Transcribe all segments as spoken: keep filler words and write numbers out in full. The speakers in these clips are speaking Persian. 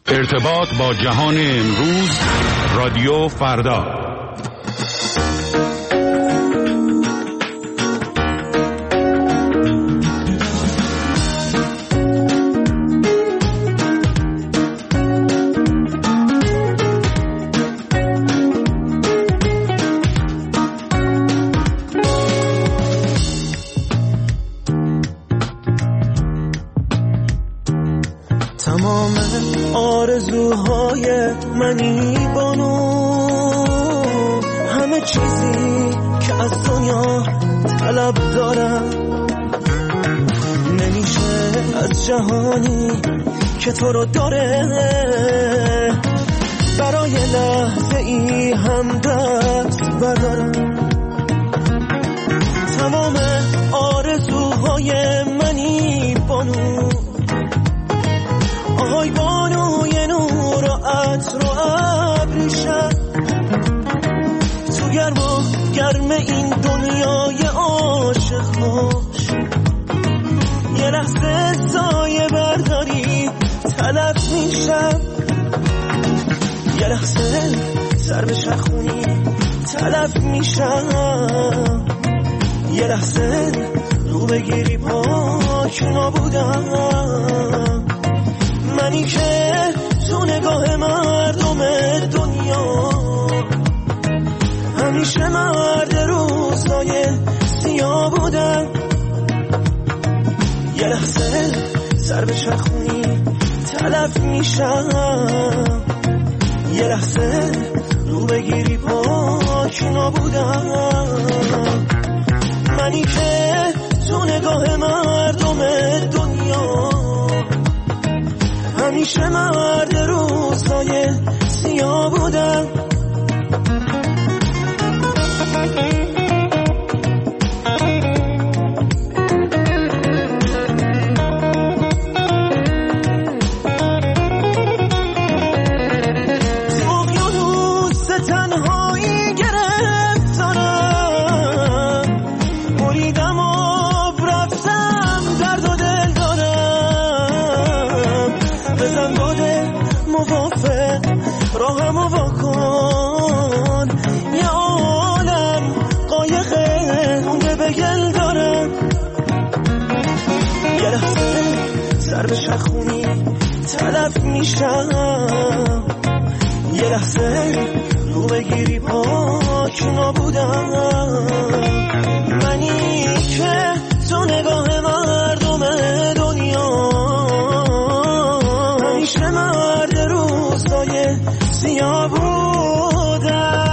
ارتباط با جهان امروز، رادیو فردا. تمام آرزوهای منی بانو، همه چیزی که از دنیا طلب دارم، نمیشه از جهانی که تو رو داره برای لحظه ای هم دست بردارم. تمام آرزوهای منی بانو، آهای بانوی نور و عطر و ابریشم، تو گرم و گرم این دنیای عاشق خوش، یه لحظه سایه برداری طلب میشم، یه لحظه سر بچرخونی طلب میشم، یه لحظه رو بگیری پاک نبودم، منی که تو نگاه مردم دنیا همیشه مرد روزای سیاه بودم، یه لحظه سر بچرخونی طلب میشم، یه لحظه رو بگیری پاک نبودم، منی که تو نگاه مردم دنیا همیشه مرد روزای سیاه بودم. راهمو واکن، یه عالم قایقه اونه به گل دارم، یه لحظه سر بچرخونی طلب میشم، یه لحظه رو بگیری پاک نبودم، منی که تو نگاه مردم دنیا همیشه مرد روزای سیاه بودم.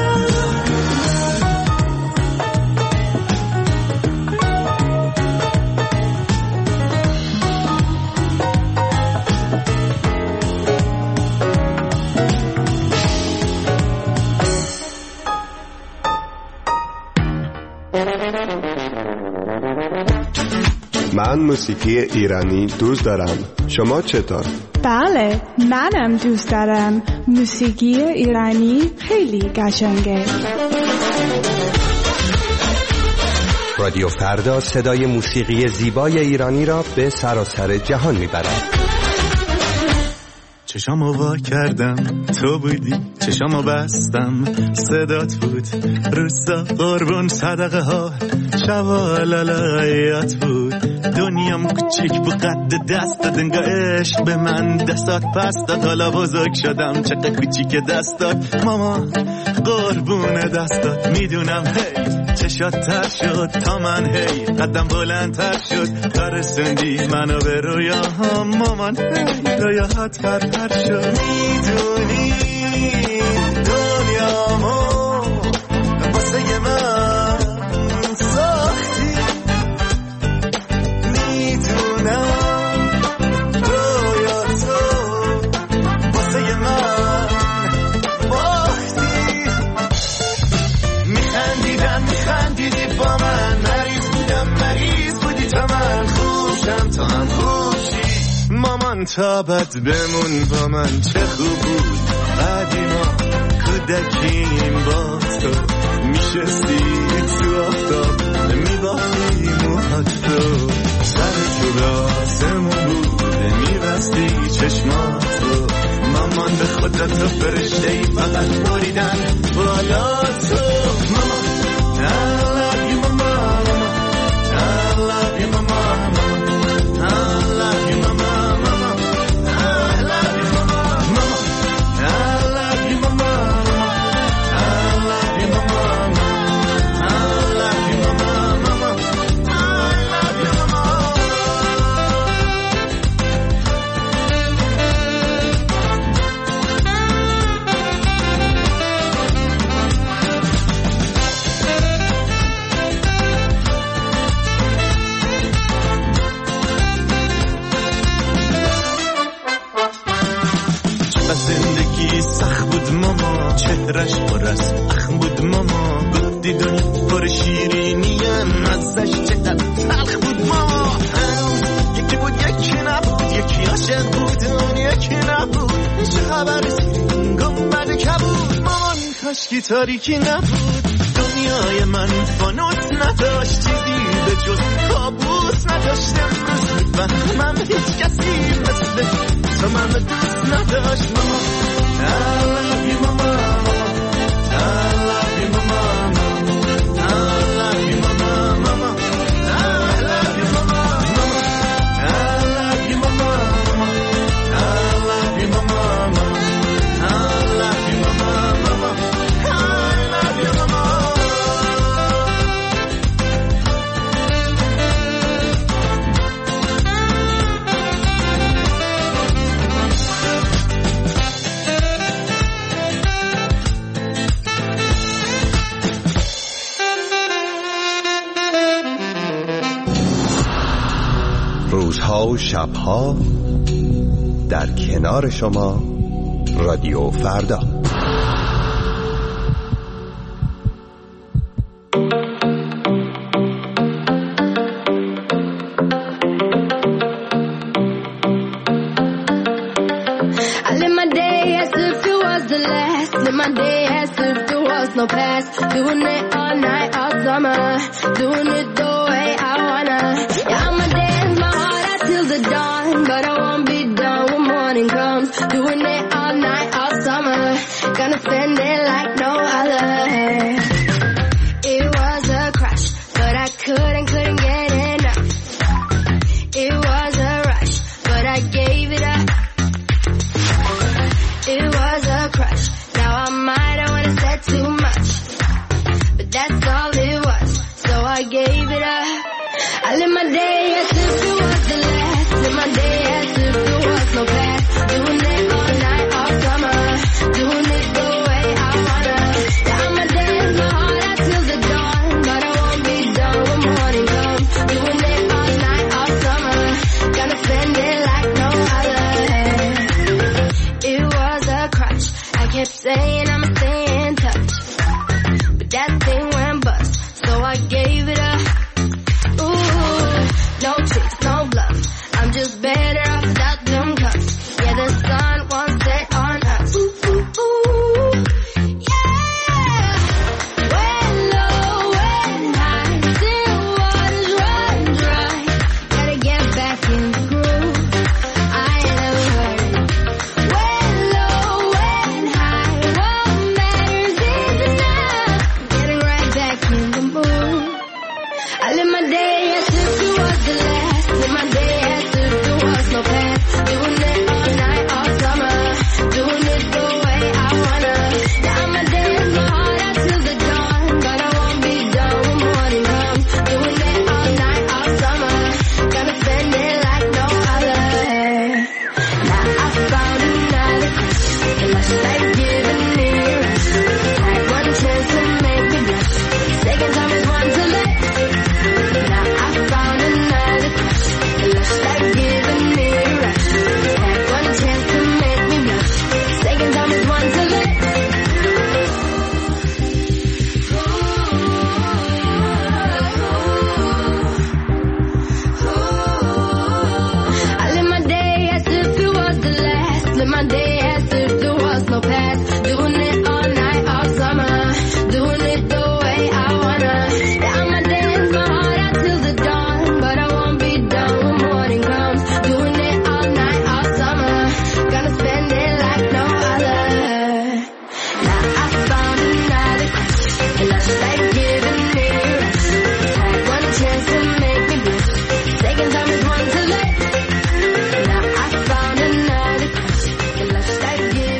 من موسیقی ایرانی دوست دارم. شما چطور؟ بله، منم دوست دارم. موسیقی ایرانی خیلی قشنگه. رادیو فردا صدای موسیقی زیبای ایرانی را به سراسر جهان میبرد. چشامو وا کردم تو بودی، چشامو بستم صدات بود، روستا قربون صدقه ها شوالالایات بود، دنیام کوچیک بود قد دستات، انگار عشق به من دستات پس داد، حالا بزرگ شدم چقدر کوچیک دستات، ماما قربون دستات، میدونم هی چشات تر شد تا من، هی قدم بلندتر شد تا رسوندی منو به رویاهام، مامان هی رویاهات پرپر شد، میدونی دنیامو واسه من ساختی، میدونم رویاتو واسه من باختی، میخندیدم میخندیدی با من، مریض بودم مریض بودی تا من، خوشم تا هم خوشی، مامان تابت بمون با من، چه خوب بود قدیما کودکیم با تو، میشستی تو آفتاب میبافی موهات تو، سر تو به آسمون بود میبستی چشمات رو، من به خدا تو فرشته ای فقط بریدن بالا تو ماما I love you mama I love you mama I love you mama mama I love you mama mama I love you mama I love you mama I love you mama mama I love you mama زندگی سخت بود ماما چهرش پر از اخم بود ماما گفتی دنیا پر شیرینیم ازش چقدر تلخ بود ماما هنوز یکی بود یکی نبود یکی عاشق بود اون یکی نبود چه خبر گنبد کبود مامان کاشکی تاریکی نبود دنیای من فانوس نداشت چیزی به جز کابوس نداشت امروز میفهمم هیچ کسی مثل تو من دوست نداشت ماما I love you mama I love you mama I love you mama mama I love you mama mama I love you mama I love you mama I love you mama mama I love you mama روزها و شبها در کنار شما رادیو فردا. I live my day as if it was the last. Live my day as if there was no past. Doing it all night, all summer. Doing it the way I wanna. Yeah, I'ma dance my heart out till the dawn. But I won't be done when morning comes. Doing it all night, all summer. Gonna spend it like no other. It was a crush, but I couldn't, couldn't get enough. It was a rush, but I gave it up. It was a crush. Now I might have wanna said too much, but that's all it was. So I gave it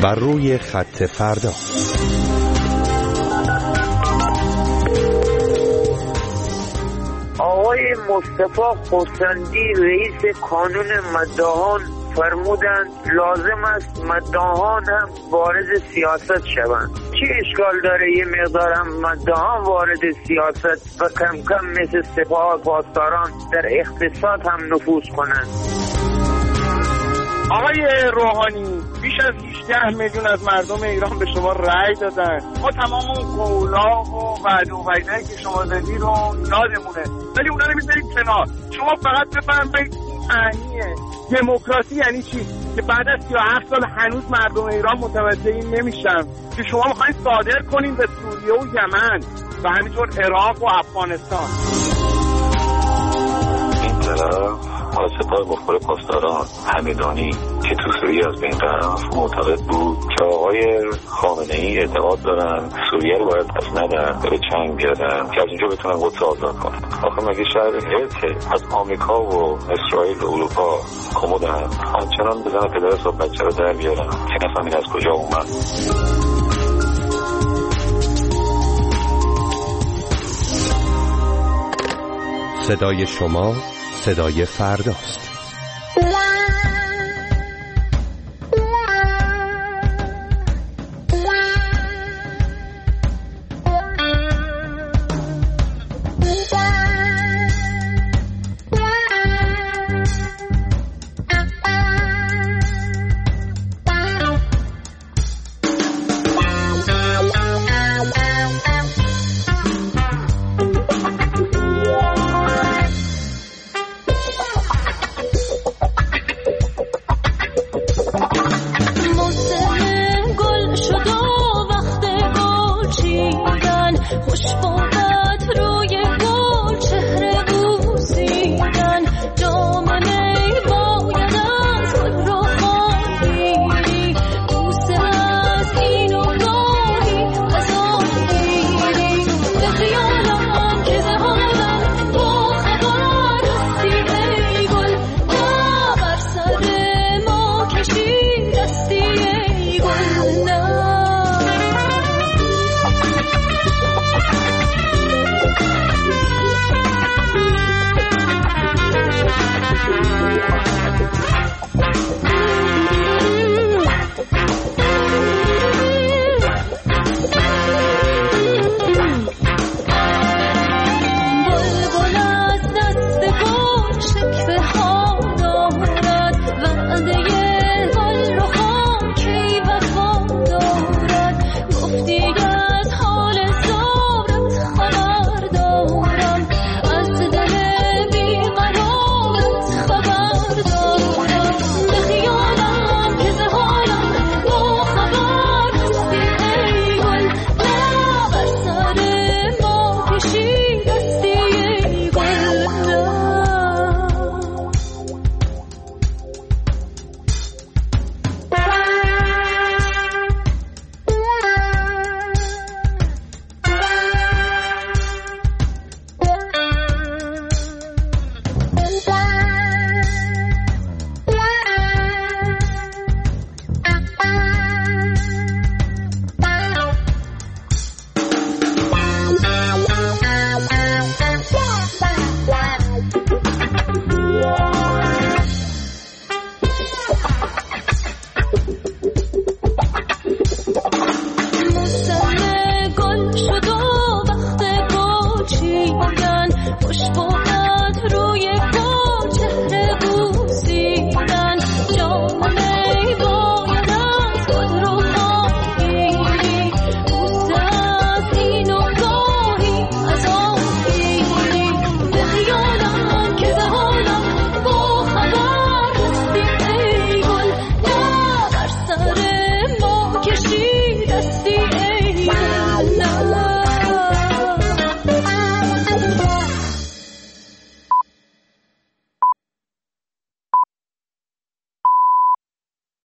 بر روی خط فردا. آقای مصطفی خورسندی رئیس کانون مداحان فرمودند لازم است مداحان هم وارد سیاست شوند. چه اشکال داره یه مقدار هم مداحان وارد سیاست و کم کم مثل سپاه پاسداران در اقتصاد هم نفوذ کنند؟ آقای روحانی، بیش از هجده میلیون از مردم ایران به شما رأی دادن. ما تمام اون قولا و وعده و وعیده‌ای که شما دادی رو یادمونه، ولی اونا رو میذارید کنار. شما فقط بفرمایید معنی دموکراسی یعنی چی؟ که بعد از سی و هفت سال هنوز مردم ایران متوجه این نمیشن که شما میخواید صادر کنین به سوریه و یمن و همینطور عراق و افغانستان. این طرف حالا سپاه مخبر پاسداران حمیدانی که تو سوریه از بین رفت معتقد بود که آقای خامنه‌ای اعتقاد دارن سوریه رو باید پس ندن به چنگ بیارن که از اینجا بتونن قدس آزاد کنن. آخه مگه شهر هرت از آمریکا و اسرائیل و اروپا کمدن همچنان بزن پدر صاحب بچه رو در بیارن که نفهمین از کجا اومد. صدای شما صدای فرداست.